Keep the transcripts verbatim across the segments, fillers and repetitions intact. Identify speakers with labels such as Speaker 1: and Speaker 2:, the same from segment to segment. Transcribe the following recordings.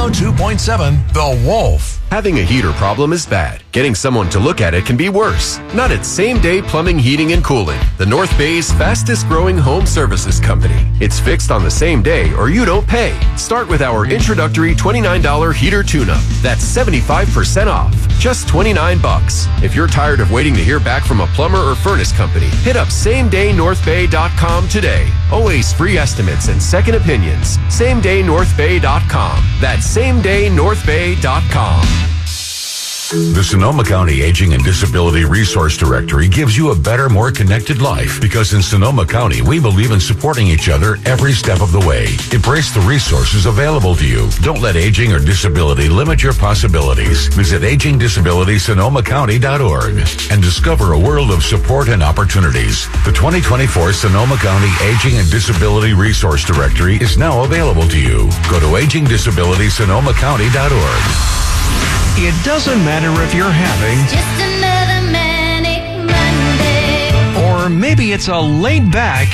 Speaker 1: oh two point seven The Wolf.
Speaker 2: Having a heater problem is bad. Getting someone to look at it can be worse. Not at Same Day Plumbing, Heating, and Cooling, the North Bay's fastest growing home services company. It's fixed on the same day or you don't pay. Start with our introductory twenty-nine dollars heater tune-up. That's seventy-five percent off. Just twenty-nine bucks. If you're tired of waiting to hear back from a plumber or furnace company, hit up same day north bay dot com today. Always free estimates and second opinions. same day north bay dot com. That's same day north bay dot com.
Speaker 3: The Sonoma County Aging and Disability Resource Directory gives you a better, more connected life because in Sonoma County, we believe in supporting each other every step of the way. Embrace the resources available to you. Don't let aging or disability limit your possibilities. Visit aging disability sonoma county dot org and discover a world of support and opportunities. The twenty twenty-four Sonoma County Aging and Disability Resource Directory is now available to you. Go to aging disability sonoma county dot org.
Speaker 4: It doesn't matter if you're having
Speaker 5: just another manic Monday,
Speaker 4: or maybe it's a laid back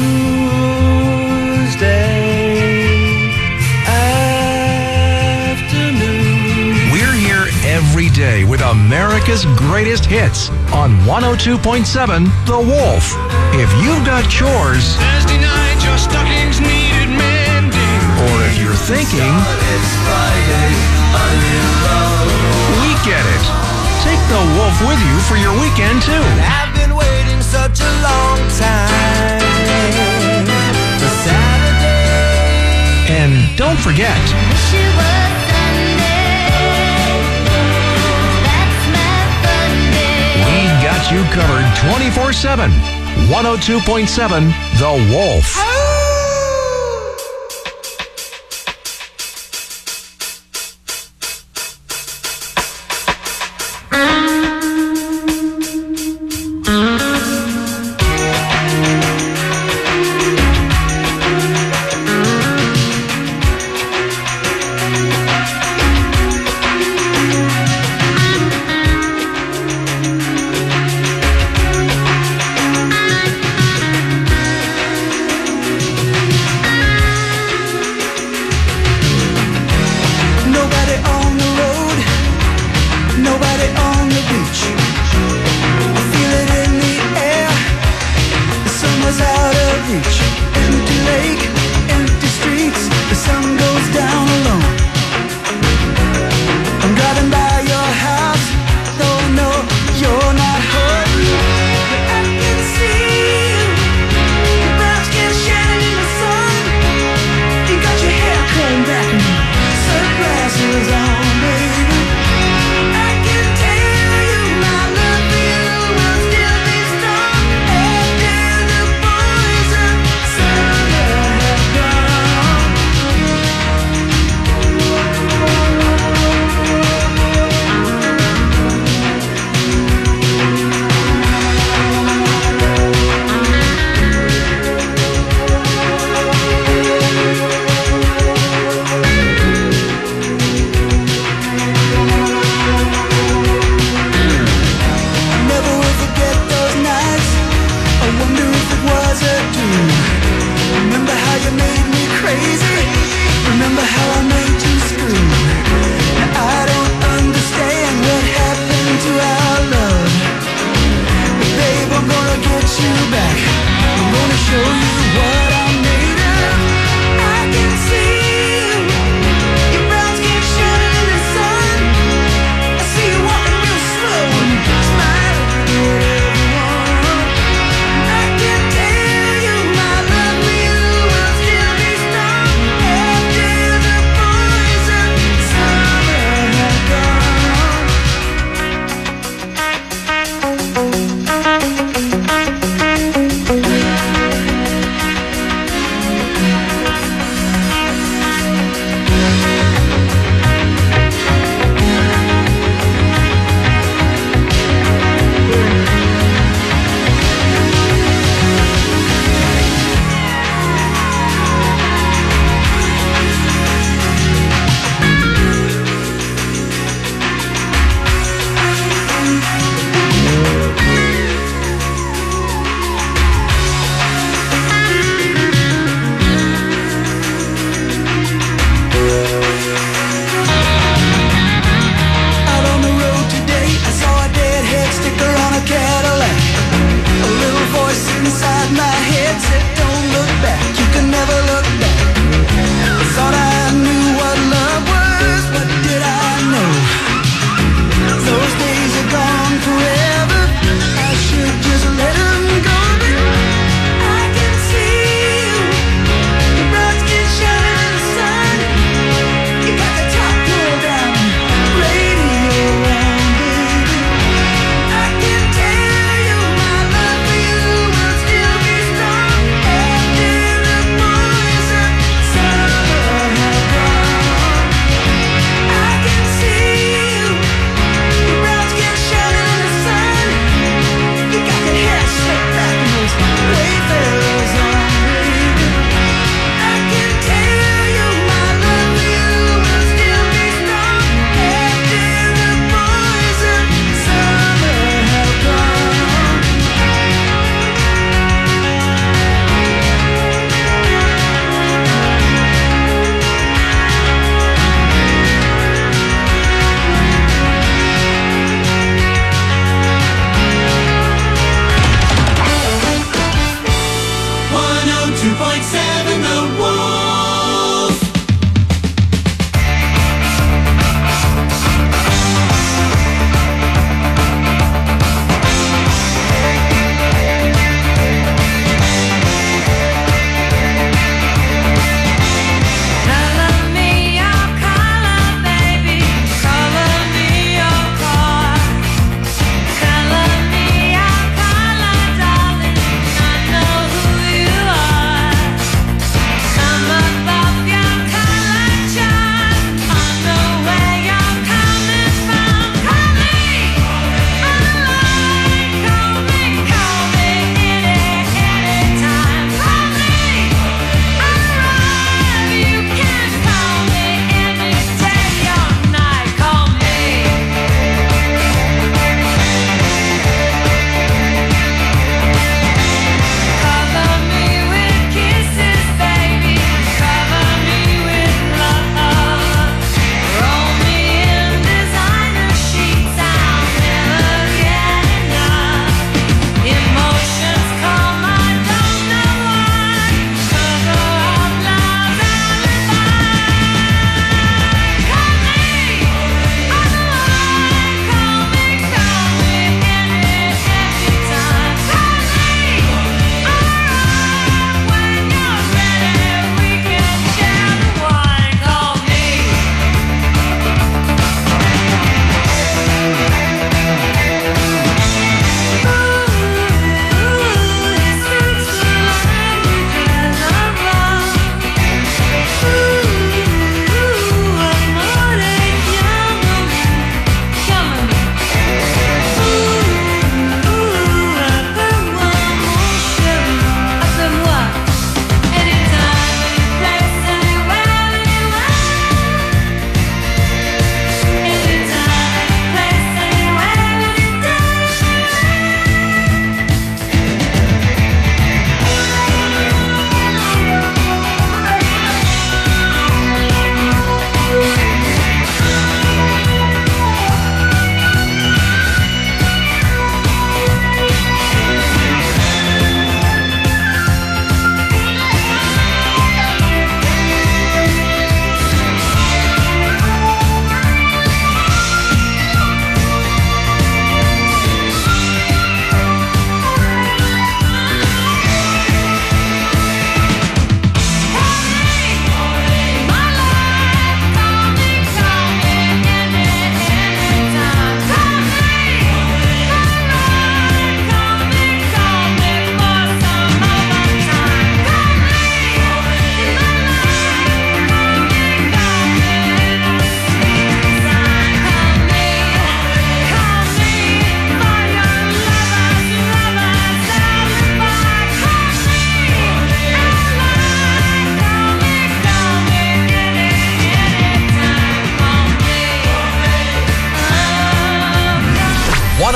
Speaker 6: Tuesday afternoon.
Speaker 4: We're here every day with America's greatest hits on one oh two point seven The Wolf. If you've got chores,
Speaker 6: Thursday night your stockings needed mending,
Speaker 4: or if you're thinking
Speaker 6: it's Friday,
Speaker 4: we get it. Take The Wolf with you for your weekend too.
Speaker 6: I've been waiting such a long time for Saturday.
Speaker 4: And don't forget,
Speaker 5: wish it was Sunday, that's my fun day.
Speaker 4: we got you covered twenty-four seven. one oh two point seven The Wolf.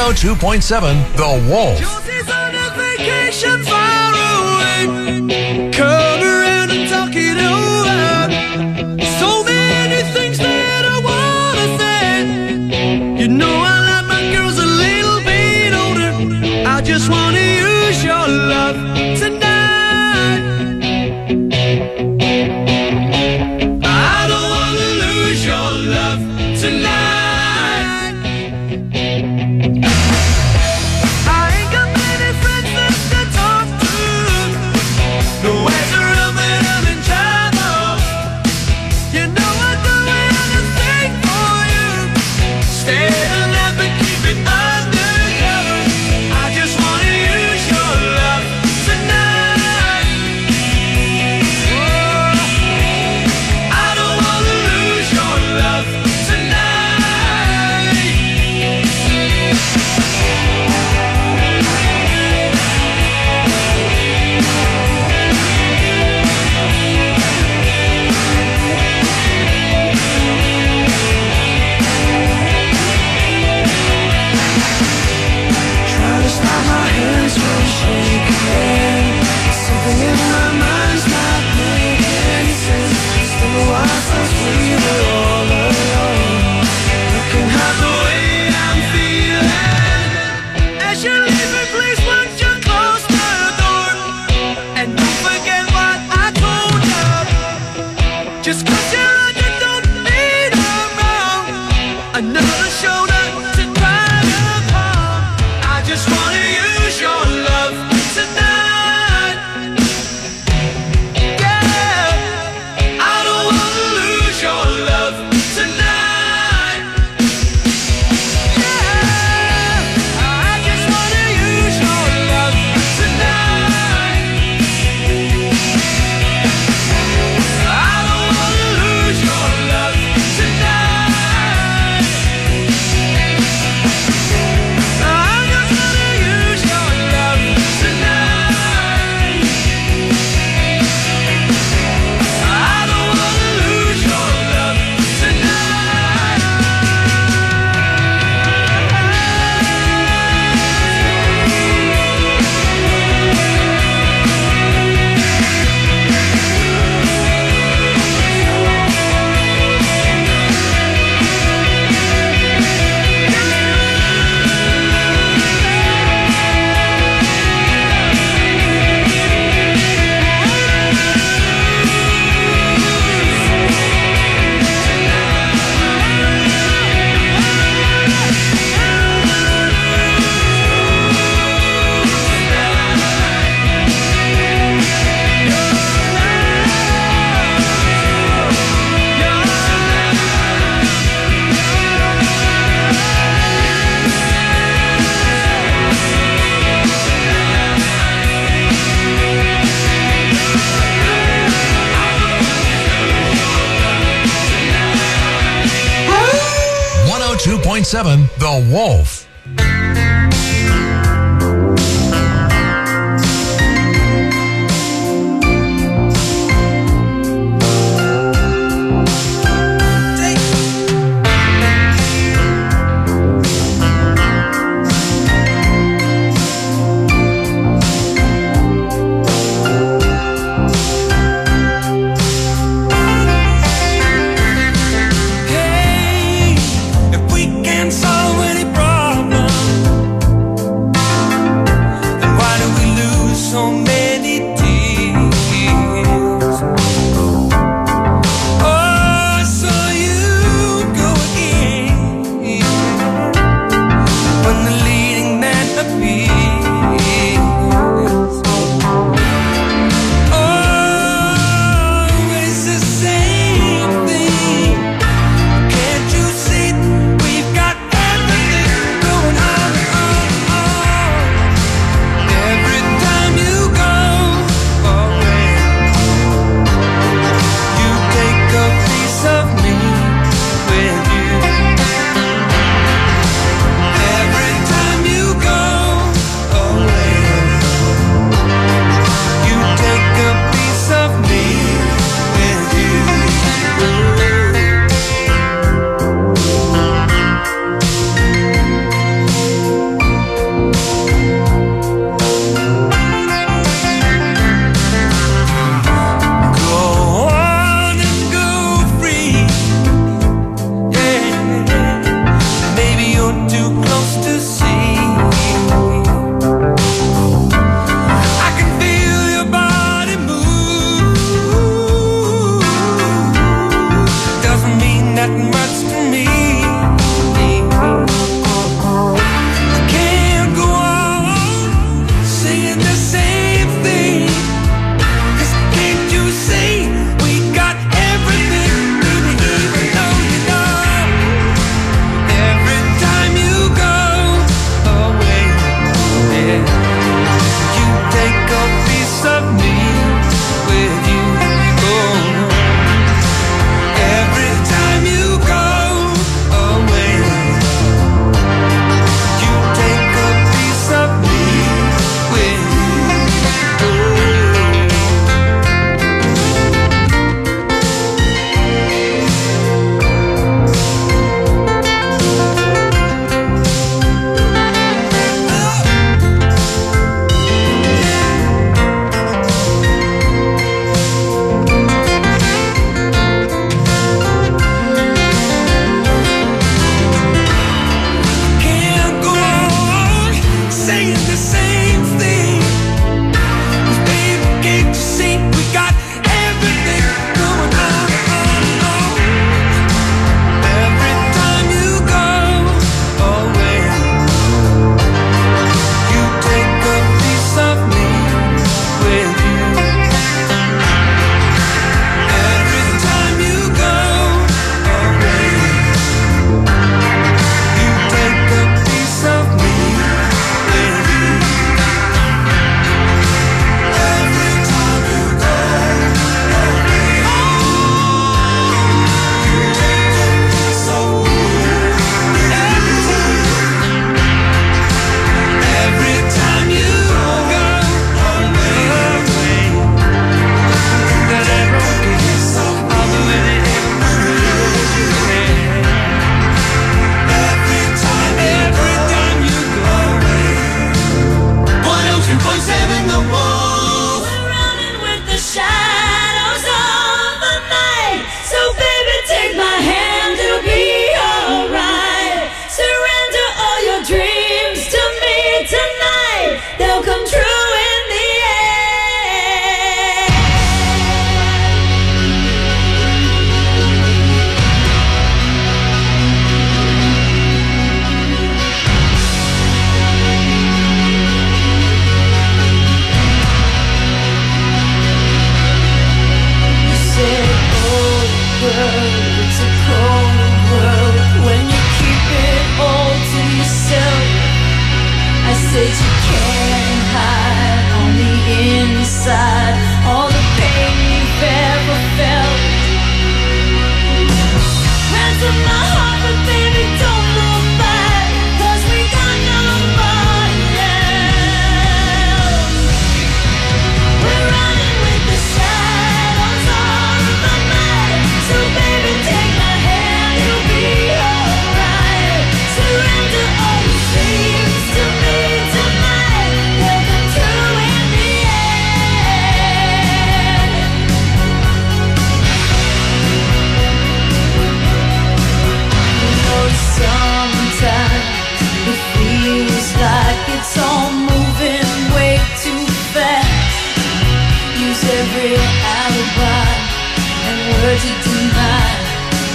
Speaker 1: oh two point seven The Wolf.
Speaker 6: Josie's on a vacation far away. Come around and talk it over. So many things that I wanna say. You know I like my girls a little bit older. I just wanna use your love tonight. I don't wanna lose your love tonight.
Speaker 1: two point seven The Wolf.
Speaker 6: Hey, if we can solve any problem,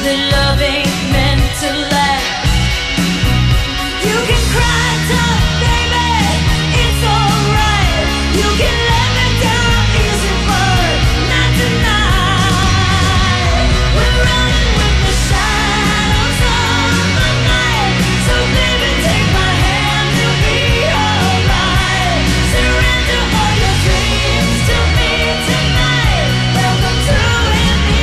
Speaker 5: that love ain't meant to last. You can cry tough, baby, it's alright. You can let me down easy, but not tonight. We're running with the shadows of the night. So baby, take my hand, we'll be alright. Surrender all your dreams to me tonight. Welcome to in the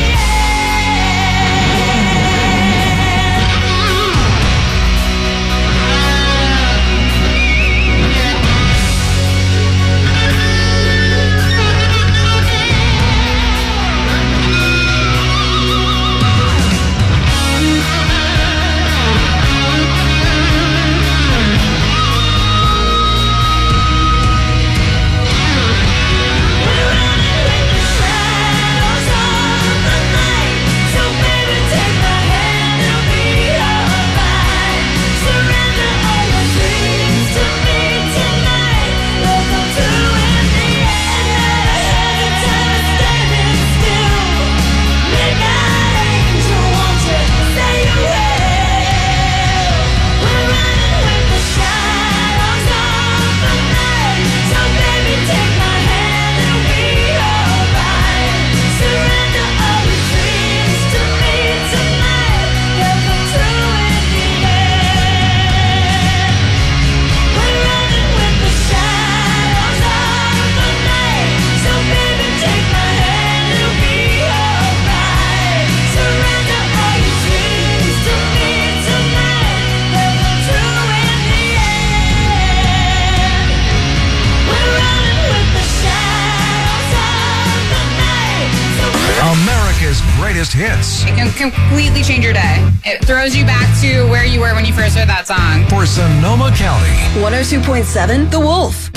Speaker 4: America's greatest hits.
Speaker 7: It can completely change your day. It throws you back to where you were when you first heard that song.
Speaker 4: For Sonoma County.
Speaker 8: one oh two point seven The Wolf.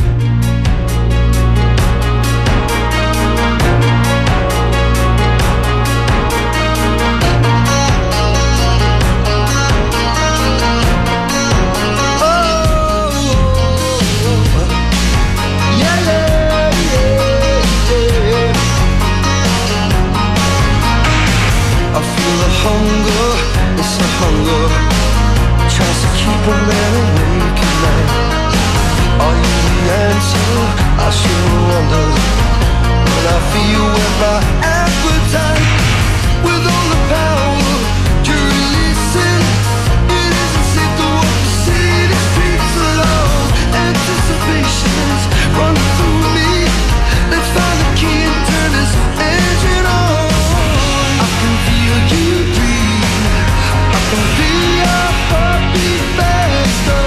Speaker 6: I feel the hunger, it's a hunger, tries to keep a man awake at night. Are you the answer? I sure wonder. When I feel with my appetite, with all the power you're releasing, it isn't safe to walk the city streets alone. Anticipation's running through me. Let's find the key and turn this engine on. I can feel you breathe. I can feel your heartbeat faster.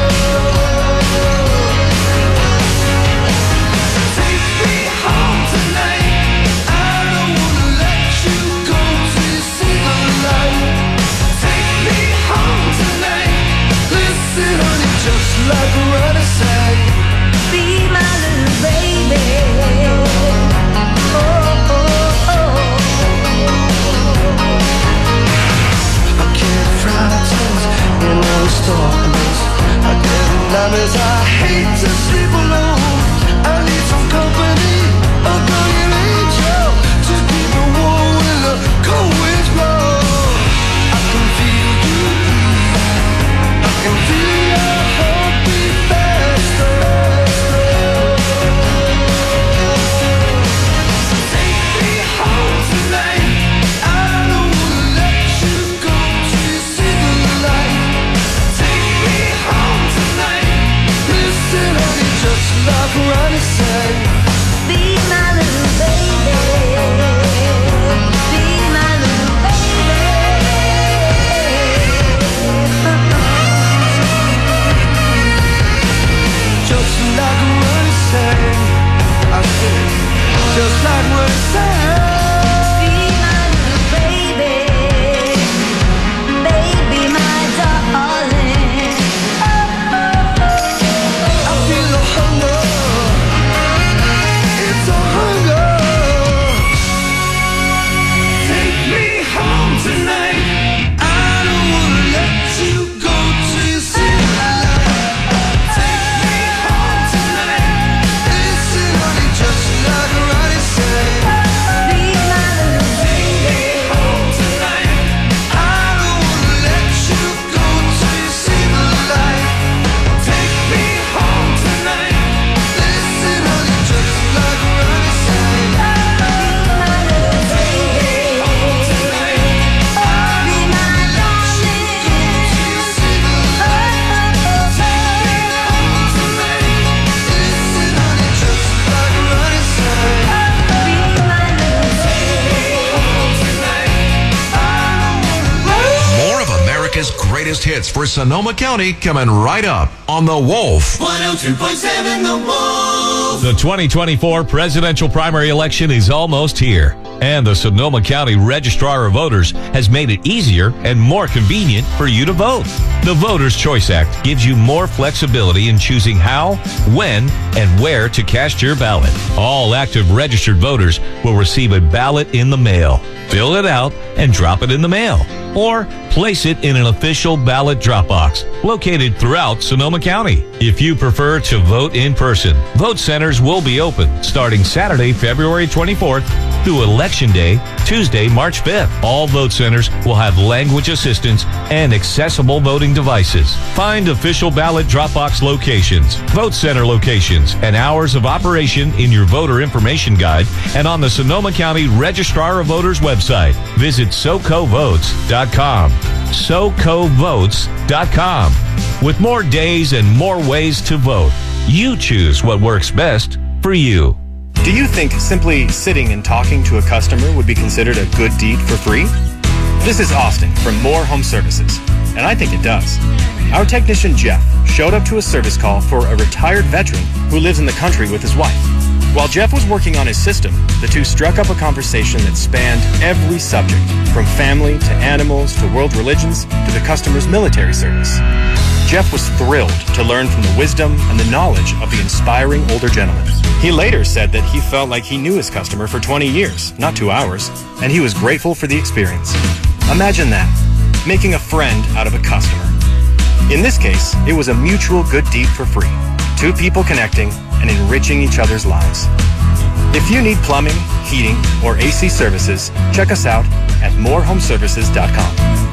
Speaker 6: Take me home tonight. I don't wanna let you go till you see the light. Take me home tonight. Listen, honey, just like Ronnie said,
Speaker 5: be my little baby. Oh, oh, oh.
Speaker 6: I can't frighten in all this darkness. I get nightmares. I hate to sleep alone. I need some company. A guardian angel to keep me warm when the cold winds blow. I can feel you breathe. I can feel your heartbeat faster. Take me home tonight. I don't wanna let you go till you see the light. Take me home tonight. Listen, honey, just like
Speaker 1: America's greatest hits for Sonoma County coming right up on The Wolf.
Speaker 6: one oh two point seven The Wolf.
Speaker 4: The twenty twenty-four presidential primary election is almost here, and the Sonoma County Registrar of Voters has made it easier and more convenient for you to vote. The Voters' Choice Act gives you more flexibility in choosing how, when, and where to cast your ballot. All active registered voters will receive a ballot in the mail. Fill it out and drop it in the mail, or place it in an official ballot drop box located throughout Sonoma County. If you prefer to vote in person, vote centers will be open starting Saturday, February twenty-fourth through Election Day, Tuesday, March fifth. All vote centers will have language assistance and accessible voting devices. Find official ballot drop box locations, vote center locations, and hours of operation in your voter information guide and on the Sonoma County Registrar of Voters website. Visit soco votes dot com. soco votes dot com. With more days and more ways to vote, you choose what works best for you.
Speaker 9: Do you think simply sitting and talking to a customer would be considered a good deed for free? This is Austin from Moore Home Services, and I think it does. Our technician Jeff showed up to a service call for a retired veteran who lives in the country with his wife. While Jeff was working on his system, the two struck up a conversation that spanned every subject, from family to animals to world religions to the customer's military service. Jeff was thrilled to learn from the wisdom and the knowledge of the inspiring older gentleman. He later said that he felt like he knew his customer for twenty years, not two hours, and he was grateful for the experience. Imagine that, making a friend out of a customer. In this case, it was a mutual good deed for free. Two people connecting and enriching each other's lives. If you need plumbing, heating, or A C services, check us out at more home services dot com.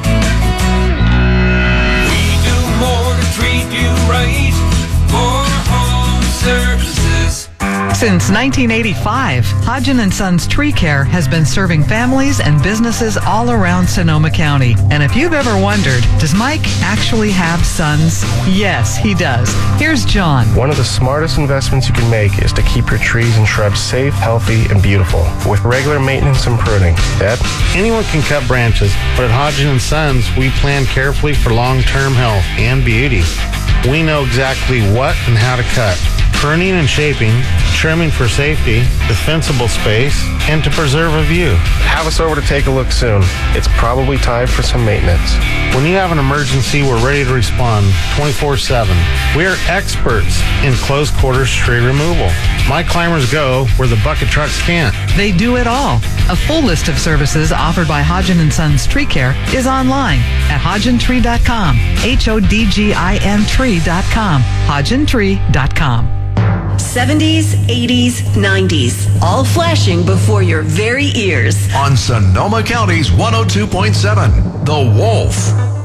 Speaker 6: We do more to treat you right. More home services.
Speaker 10: Since nineteen eighty-five, Hodgen and Sons Tree Care has been serving families and businesses all around Sonoma County. And if you've ever wondered, does Mike actually have sons? Yes, he does. Here's John.
Speaker 11: One of the smartest investments you can make is to keep your trees and shrubs safe, healthy, and beautiful with regular maintenance and pruning. Dad?
Speaker 12: Anyone can cut branches, but at Hodgen and Sons, we plan carefully for long-term health and beauty. We know exactly what and how to cut. Pruning and shaping, trimming for safety, defensible space, and to preserve a view.
Speaker 11: Have us over to take a look soon. It's probably time for some maintenance.
Speaker 12: When you have an emergency, we're ready to respond twenty-four seven. We are experts in close quarters tree removal. My climbers go where the bucket trucks can't.
Speaker 10: They do it all. A full list of services offered by Hodgen and Sons Tree Care is online at hodgen tree dot com. H O D G I N tree dot com. hodgen tree dot com.
Speaker 8: seventies, eighties, nineties, all flashing before your very ears.
Speaker 1: On Sonoma County's one oh two point seven, The Wolf.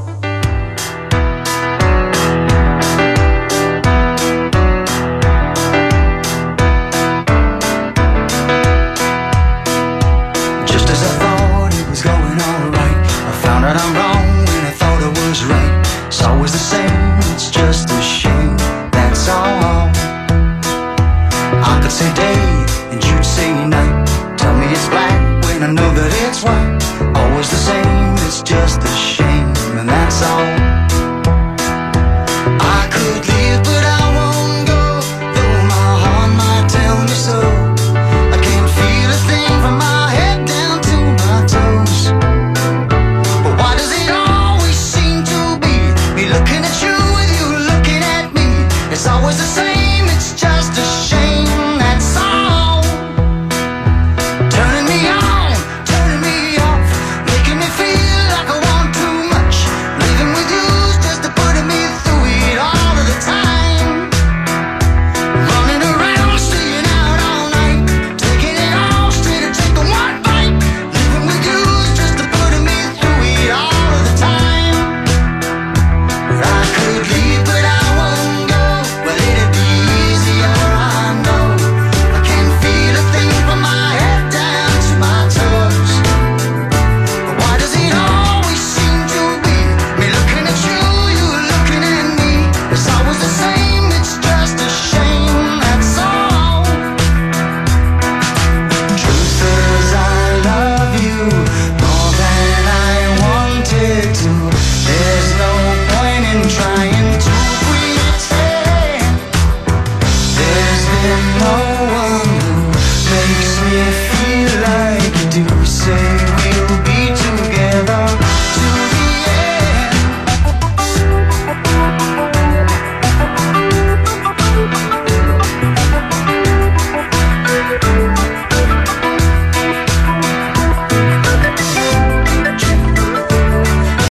Speaker 13: Just as I thought it was going all right, I found out I'm wrong when I thought I was right. It's always the same, it's just a shame, that's all. I could say day and you'd say night. Tell me it's black when I know that it's white. Always the same, it's just a shame, and that's all.